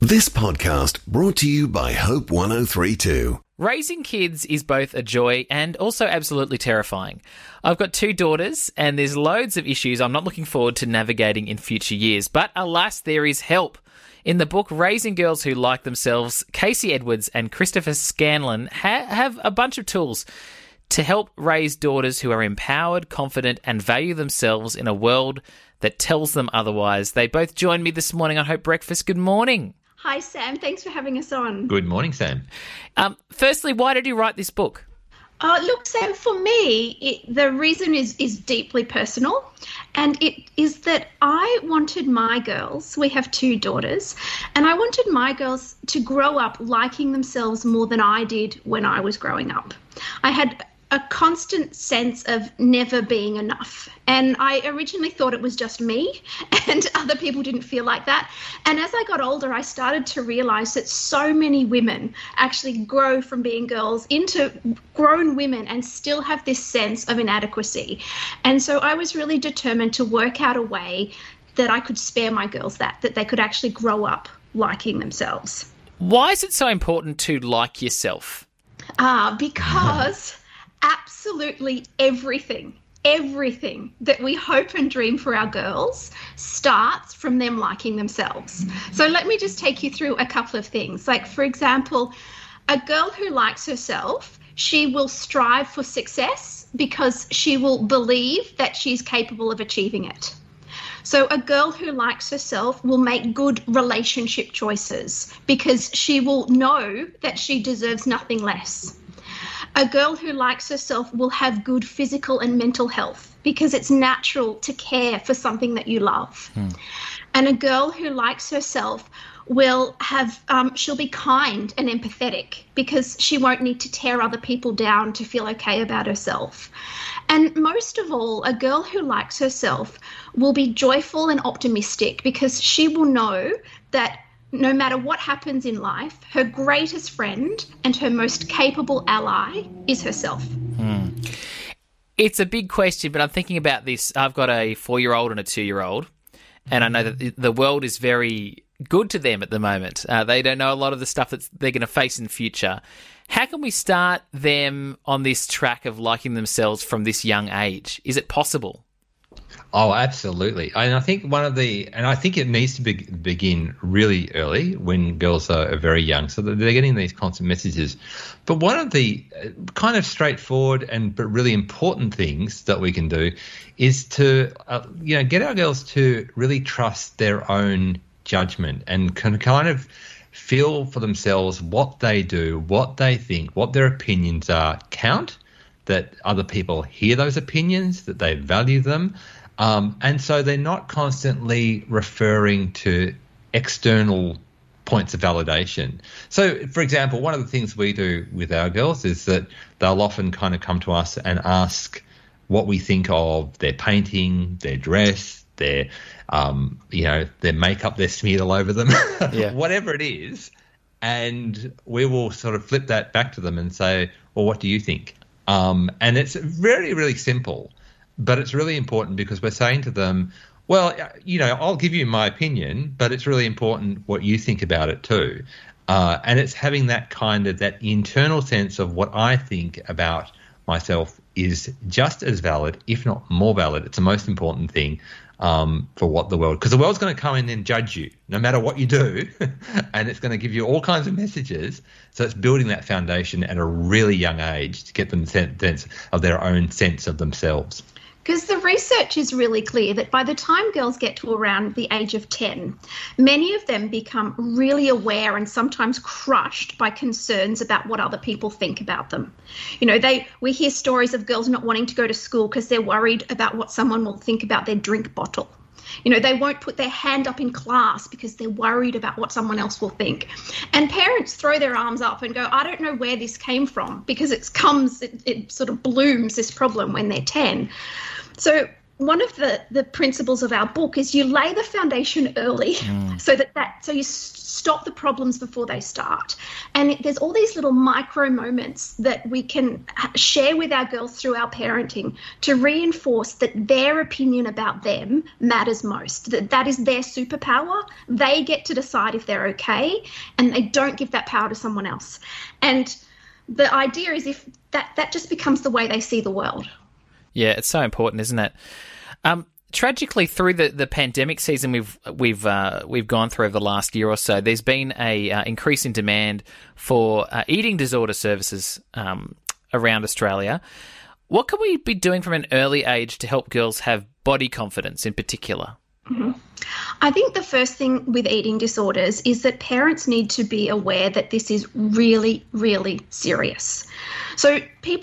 This podcast brought to you by Hope 1032. Raising kids is both a joy and also absolutely terrifying. I've got two daughters and there's loads of issues I'm not looking forward to navigating in future years. But alas, there is help. In the book Raising Girls Who Like Themselves, Casey Edwards and Christopher Scanlon have a bunch of tools to help raise daughters who are empowered, confident and value themselves in a world that tells them otherwise. They both joined me this morning on Hope Breakfast. Good morning. Hi, Sam. Thanks for having us on. Good morning, Sam. Firstly, why did you write this book? Look, Sam, for me, the reason is deeply personal, and it is that I wanted my girls, we have two daughters, and I wanted my girls to grow up liking themselves more than I did when I was growing up. I had a constant sense of never being enough. And I originally thought it was just me and other people didn't feel like that. And as I got older, I started to realize that so many women actually grow from being girls into grown women and still have this sense of inadequacy. And so I was really determined to work out a way that I could spare my girls that they could actually grow up liking themselves. Why is it so important to like yourself? Because absolutely everything that we hope and dream for our girls starts from them liking themselves. So let me just take you through a couple of things. Like, for example, a girl who likes herself, she will strive for success because she will believe that she's capable of achieving it. So a girl who likes herself will make good relationship choices because she will know that she deserves nothing less. A girl who likes herself will have good physical and mental health because it's natural to care for something that you love. And a girl who likes herself will have, she'll be kind and empathetic because she won't need to tear other people down to feel okay about herself. And most of all, a girl who likes herself will be joyful and optimistic because she will know that no matter what happens in life, her greatest friend and her most capable ally is herself. It's a big question, but I'm thinking about this. I've got a 4-year-old and a 2-year-old, and I know that the world is very good to them at the moment. They don't know a lot of the stuff that they're going to face in future. How can we start them on this track of liking themselves from this young age? Is it possible? Oh, absolutely. And I think I think it needs to begin really early when girls are very young, so that they're getting these constant messages. But one of the kind of straightforward but really important things that we can do is to, get our girls to really trust their own judgment and can kind of feel for themselves what they do, what they think, what their opinions are, count, that other people hear those opinions, that they value them. And so they're not constantly referring to external points of validation. So, for example, one of the things we do with our girls is that they'll often kind of come to us and ask what we think of their painting, their dress, their makeup they're smeared all over them, whatever it is. And we will sort of flip that back to them and say, well, what do you think? And it's really, really simple. But it's really important because we're saying to them, well, I'll give you my opinion, but it's really important what you think about it too. And it's having that internal sense of what I think about myself is just as valid, if not more valid. It's the most important thing for what the world, because the world's going to come in and judge you no matter what you do, and it's going to give you all kinds of messages. So it's building that foundation at a really young age to get them sense of their own sense of themselves. Because the research is really clear that by the time girls get to around the age of 10, many of them become really aware and sometimes crushed by concerns about what other people think about them. We hear stories of girls not wanting to go to school because they're worried about what someone will think about their drink bottle. They won't put their hand up in class because they're worried about what someone else will think. And parents throw their arms up and go, I don't know where this came from, because it sort of blooms, this problem, when they're 10. So one of the principles of our book is you lay the foundation early so so you stop the problems before they start. And there's all these little micro moments that we can share with our girls through our parenting to reinforce that their opinion about them matters most, that is their superpower. They get to decide if they're okay, and they don't give that power to someone else. And the idea is if that just becomes the way they see the world. Yeah, it's so important, isn't it? Tragically, through the pandemic season we've gone through over the last year or so, there's been a increase in demand for eating disorder services around Australia. What can we be doing from an early age to help girls have body confidence in particular? Mm-hmm. I think the first thing with eating disorders is that parents need to be aware that this is really, really serious. So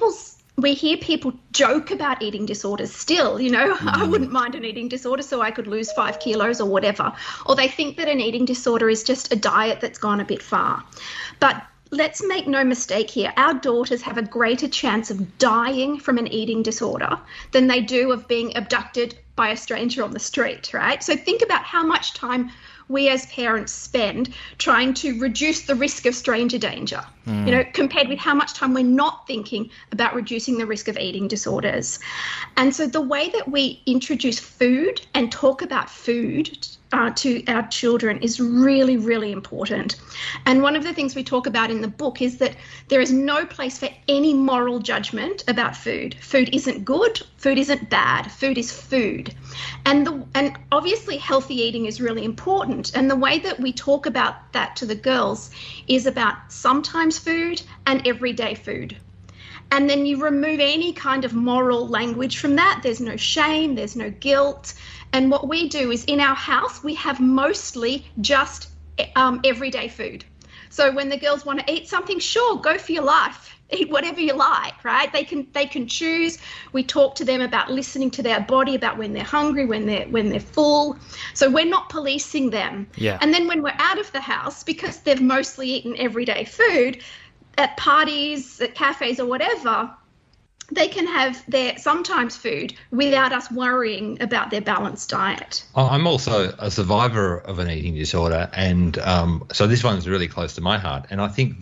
we hear people joke about eating disorders still, I wouldn't mind an eating disorder so I could lose 5 kilos or whatever. Or they think that an eating disorder is just a diet that's gone a bit far. But let's make no mistake here. Our daughters have a greater chance of dying from an eating disorder than they do of being abducted by a stranger on the street, right? So think about how much time we as parents spend trying to reduce the risk of stranger danger, compared with how much time we're not thinking about reducing the risk of eating disorders. And so the way that we introduce food and talk about food to our children is really, really important. And one of the things we talk about in the book is that there is no place for any moral judgment about food. Food isn't good, food isn't bad, food is food. And obviously healthy eating is really important. And the way that we talk about that to the girls is about sometimes food and everyday food. And then you remove any kind of moral language from that. There's no shame, there's no guilt. And what we do is in our house, we have mostly just everyday food. So when the girls want to eat something, sure, go for your life. Eat whatever you like, right? They can choose. We talk to them about listening to their body, about when they're hungry, when they're full. So we're not policing them. Yeah. And then when we're out of the house, because they've mostly eaten everyday food, at parties, at cafes or whatever, they can have their sometimes food without us worrying about their balanced diet. I'm also a survivor of an eating disorder, and so this one's really close to my heart. And I think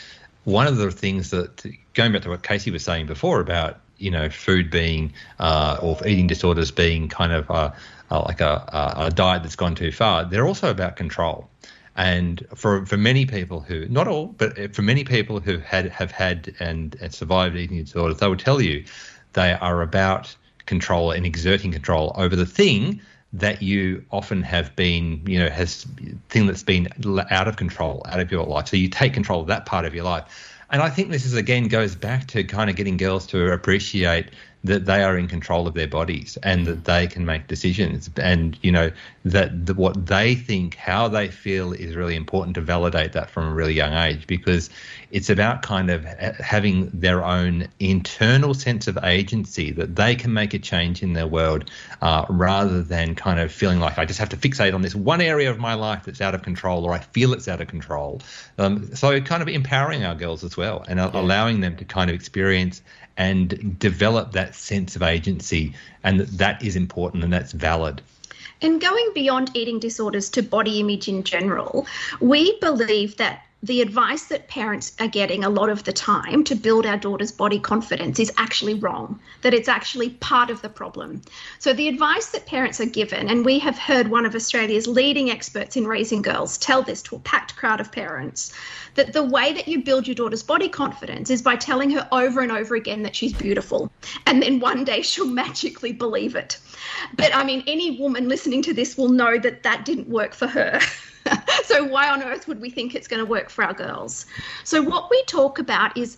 one of the things that, going back to what Casey was saying before about food being or eating disorders being kind of like a diet that's gone too far, they're also about control. And for many people who, not all, but for many people who have had and survived eating disorders, they will tell you they are about control and exerting control over the thing that you often have been, thing that's been out of control, out of your life. So you take control of that part of your life. And I think this again goes back to kind of getting girls to appreciate that they are in control of their bodies and that they can make decisions, and that what they think, how they feel is really important to validate that from a really young age, because it's about kind of having their own internal sense of agency, that they can make a change in their world rather than kind of feeling like I just have to fixate on this one area of my life that's out of control, or I feel it's out of control. So kind of empowering our girls as well, and allowing them to kind of experience and develop that sense of agency, and that is important and that's valid. And going beyond eating disorders to body image in general, we believe that the advice that parents are getting a lot of the time to build our daughters' body confidence is actually wrong, that it's actually part of the problem. So the advice that parents are given, and we have heard one of Australia's leading experts in raising girls tell this to a packed crowd of parents, that the way that you build your daughter's body confidence is by telling her over and over again that she's beautiful, and then one day she'll magically believe it. But I mean, any woman listening to this will know that that didn't work for her. So why on earth would we think it's going to work for our girls? So what we talk about is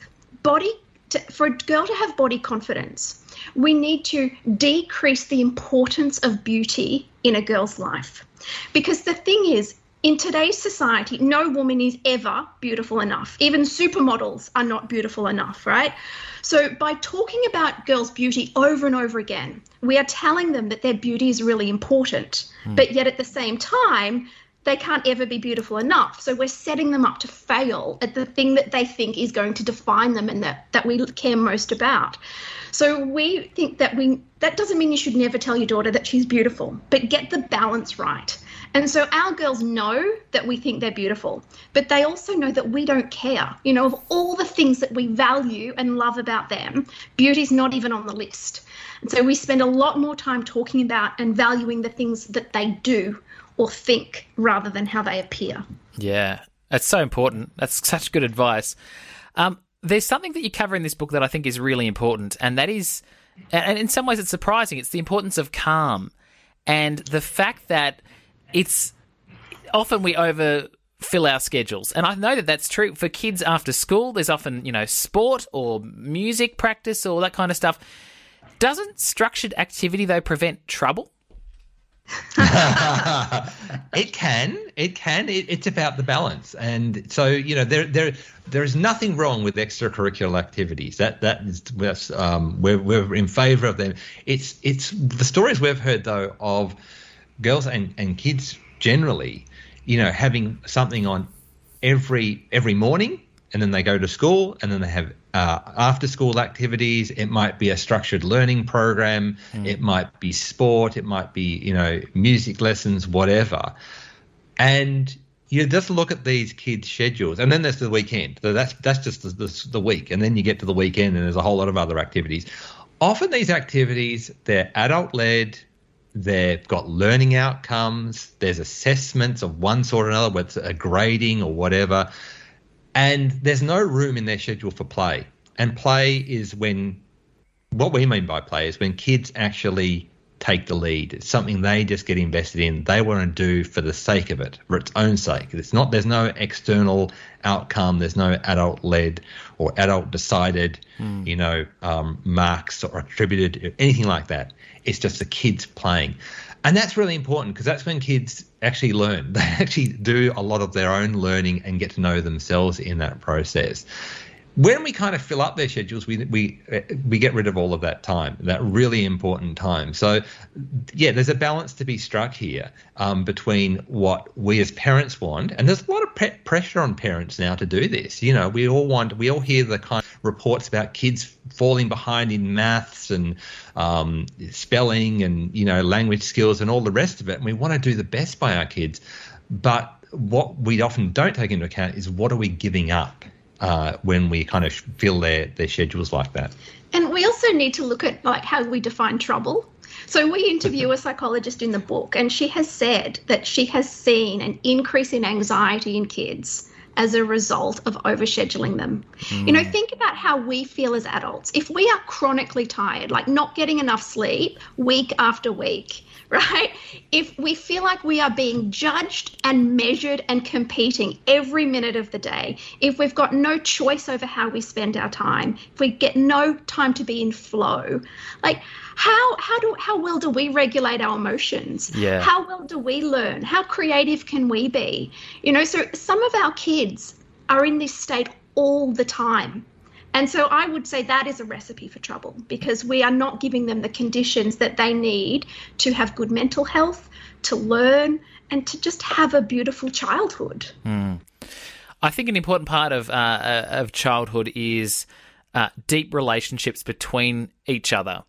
for a girl to have body confidence, we need to decrease the importance of beauty in a girl's life. Because the thing is, in today's society, no woman is ever beautiful enough. Even supermodels are not beautiful enough, right? So by talking about girls' beauty over and over again, we are telling them that their beauty is really important. But yet at the same time, they can't ever be beautiful enough. So we're setting them up to fail at the thing that they think is going to define them and that we care most about. So we think that that doesn't mean you should never tell your daughter that she's beautiful, but get the balance right. And so our girls know that we think they're beautiful, but they also know that we don't care. You know, of all the things that we value and love about them, beauty's not even on the list. And so we spend a lot more time talking about and valuing the things that they do or think rather than how they appear. Yeah, that's so important. That's such good advice. There's something that you cover in this book that I think is really important, and that is, and in some ways it's surprising, it's the importance of calm and the fact that it's often we overfill our schedules. And I know that that's true for kids after school. There's often, sport or music practice or that kind of stuff. Doesn't structured activity, though, prevent trouble? It can. It's about the balance. And so, there is nothing wrong with extracurricular activities. That's we're in favour of them. It's the stories we've heard, though, of girls and kids generally, having something on every morning, and then they go to school, and then they have after school activities. It might be a structured learning program. It might be sport. It might be, music lessons, whatever. And you just look at these kids' schedules, and then there's the weekend. So that's just the week. And then you get to the weekend and there's a whole lot of other activities. Often these activities, they're adult-led. They've got learning outcomes. There's assessments of one sort or another, whether it's a grading or whatever. And there's no room in their schedule for play. And play is what we mean by play is when kids actually take the lead. It's something they just get invested in. They want to do for the sake of it, for its own sake. There's no external outcome. There's no adult-led or adult-decided, marks or attributed, anything like that. It's just the kids playing. And that's really important because that's when kids actually learn. They actually do a lot of their own learning and get to know themselves in that process. When we kind of fill up their schedules, we get rid of all of that time, that really important time. So, yeah, there's a balance to be struck here between what we as parents want, and there's a lot of pressure on parents now to do this. We all hear the kind of reports about kids falling behind in maths and spelling and language skills and all the rest of it, and we want to do the best by our kids. But what we often don't take into account is what are we giving up when we kind of fill their schedules like that. And we also need to look at how we define trouble. So we interview a psychologist in the book, and she has said that she has seen an increase in anxiety in kids as a result of overscheduling them. Think about how we feel as adults. If we are chronically tired, like not getting enough sleep week after week, right? If we feel like we are being judged and measured and competing every minute of the day, if we've got no choice over how we spend our time, if we get no time to be in flow, how well do we regulate our emotions? Yeah. How well do we learn? How creative can we be? So some of our kids are in this state all the time. And so I would say that is a recipe for trouble because we are not giving them the conditions that they need to have good mental health, to learn, and to just have a beautiful childhood. I think an important part of childhood is deep relationships between each other.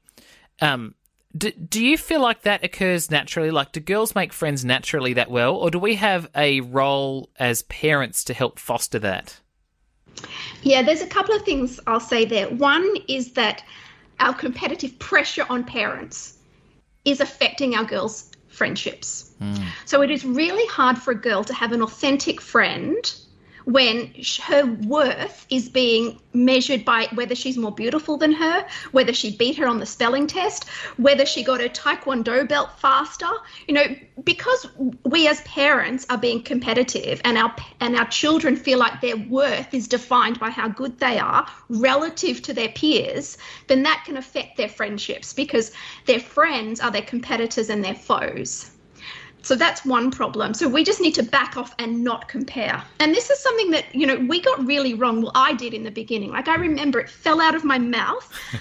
Do you feel like that occurs naturally? Like, do girls make friends naturally that well, or do we have a role as parents to help foster that? Yeah, there's a couple of things I'll say there. One is that our competitive pressure on parents is affecting our girls' friendships. So it is really hard for a girl to have an authentic friend when her worth is being measured by whether she's more beautiful than her, whether she beat her on the spelling test, whether she got her Taekwondo belt faster. Because we as parents are being competitive and our children feel like their worth is defined by how good they are relative to their peers, then that can affect their friendships because their friends are their competitors and their foes. So that's one problem. So we just need to back off and not compare. And this is something that, we got really wrong. Well, I did in the beginning. I remember it fell out of my mouth at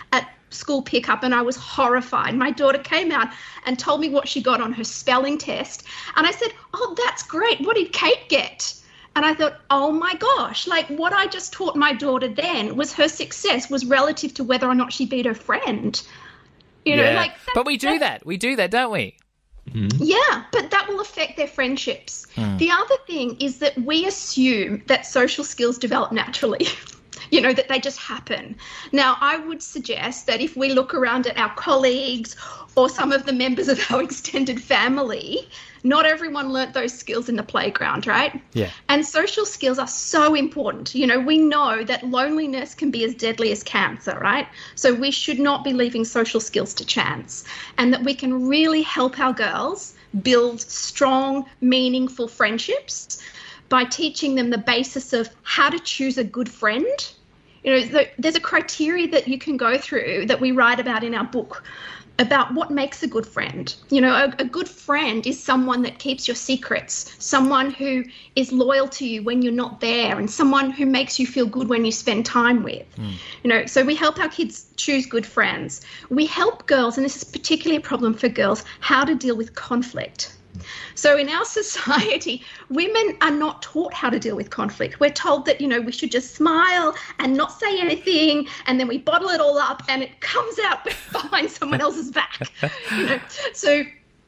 school pickup and I was horrified. My daughter came out and told me what she got on her spelling test. And I said, oh, that's great. What did Kate get? And I thought, oh my gosh, like what I just taught my daughter then was her success was relative to whether or not she beat her friend. You know, like. But we do that. We do that, don't we? Mm-hmm. Yeah, but that will affect their friendships. The other thing is that we assume that social skills develop naturally. You know, that they just happen. Now, I would suggest that if we look around at our colleagues or some of the members of our extended family, not everyone learnt those skills in the playground, right? Yeah. And social skills are so important. You know, we know that loneliness can be as deadly as cancer, right? So we should not be leaving social skills to chance, and that we can really help our girls build strong, meaningful friendships by teaching them the basis of how to choose a good friend. You know, there's a criteria that you can go through that we write about in our book about what makes a good friend. You know, a good friend is someone that keeps your secrets, someone who is loyal to you when you're not there, and someone who makes you feel good when you spend time with. You know, so we help our kids choose good friends. We help girls, and this is particularly a problem for girls, how to deal with conflict. So in our society, women are not taught how to deal with conflict. We're told that, you know, we should just smile and not say anything, and then we bottle it all up and it comes out behind someone else's back. You know, so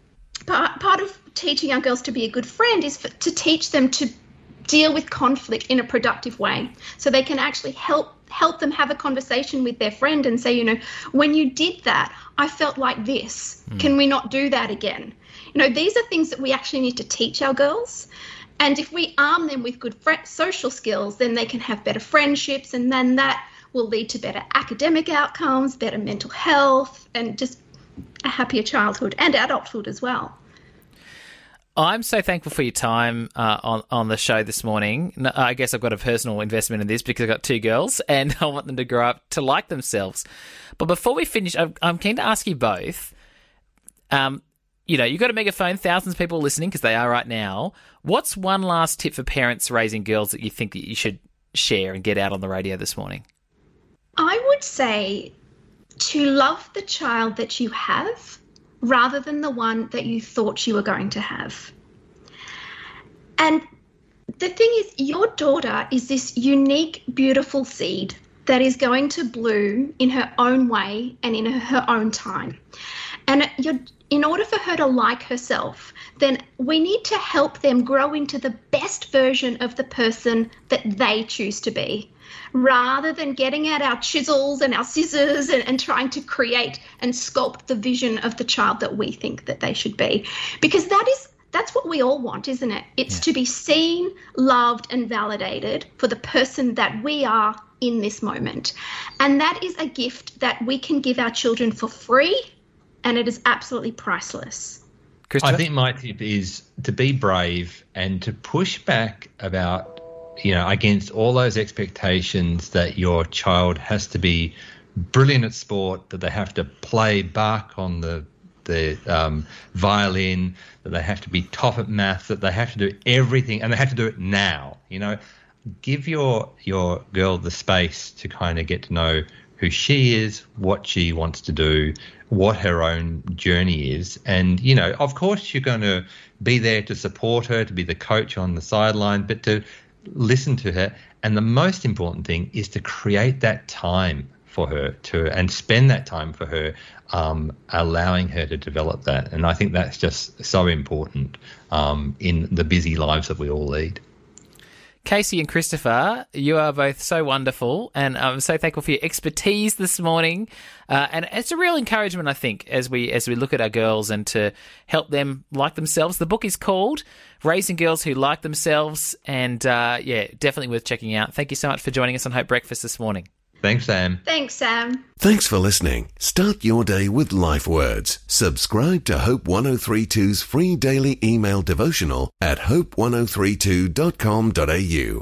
part of teaching our girls to be a good friend is to teach them to deal with conflict in a productive way, so they can actually help them have a conversation with their friend and say, you know, when you did that, I felt like this. Can we not do that again? You know, these are things that we actually need to teach our girls. And if we arm them with good social skills, then they can have better friendships, and then that will lead to better academic outcomes, better mental health, and just a happier childhood and adulthood as well. I'm so thankful for your time on the show this morning. I guess I've got a personal investment in this because I've got two girls and I want them to grow up to like themselves. But before we finish, I'm keen to ask you both, you know, you've got a megaphone, thousands of people listening because they are right now. What's one last tip for parents raising girls that you think that you should share and get out on the radio this morning? I would say to love the child that you have rather than the one that you thought you were going to have. And the thing is, your daughter is this unique, beautiful seed that is going to bloom in her own way and in her own time. And in order for her to like herself, then we need to help them grow into the best version of the person that they choose to be, rather than getting out our chisels and our scissors and trying to create and sculpt the vision of the child that we think that they should be. Because that's what we all want, isn't it? It's to be seen, loved, and validated for the person that we are in this moment. And that is a gift that we can give our children for free, and it is absolutely priceless. I think my tip is to be brave and to push back about, you know, against all those expectations that your child has to be brilliant at sport, that they have to play Bach on the violin, that they have to be top at math, that they have to do everything, and they have to do it now. You know, give your girl the space to kind of get to know who she is, what she wants to do, what her own journey is. And, you know, of course you're going to be there to support her, to be the coach on the sideline, but to listen to her. And the most important thing is to create that time for her and spend that time for her, allowing her to develop that. And I think that's just so important in the busy lives that we all lead. Casey and Christopher, you are both so wonderful, and I'm so thankful for your expertise this morning. And it's a real encouragement, I think, as we look at our girls and to help them like themselves. The book is called Raising Girls Who Like Themselves, and definitely worth checking out. Thank you so much for joining us on Hope Breakfast this morning. Thanks, Sam. Thanks, Sam. Thanks for listening. Start your day with Life Words. Subscribe to Hope 1032's free daily email devotional at hope1032.com.au.